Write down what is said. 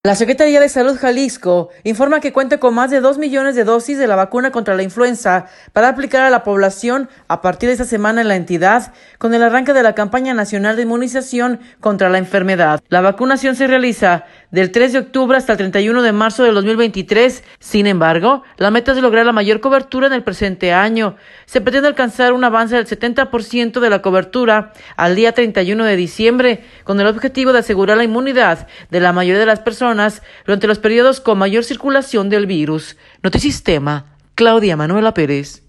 La Secretaría de Salud Jalisco informa que cuenta con más de 2 millones de dosis de la vacuna contra la influenza para aplicar a la población a partir de esta semana en la entidad, con el arranque de la campaña nacional de inmunización contra la enfermedad. La vacunación se realiza del 3 de octubre hasta el 31 de marzo de 2023. Sin embargo, la meta es lograr la mayor cobertura en el presente año. Se pretende alcanzar un avance del 70% de la cobertura al día 31 de diciembre, con el objetivo de asegurar la inmunidad de la mayoría de las personas durante los periodos con mayor circulación del virus. Notisistema, Claudia Manuela Pérez.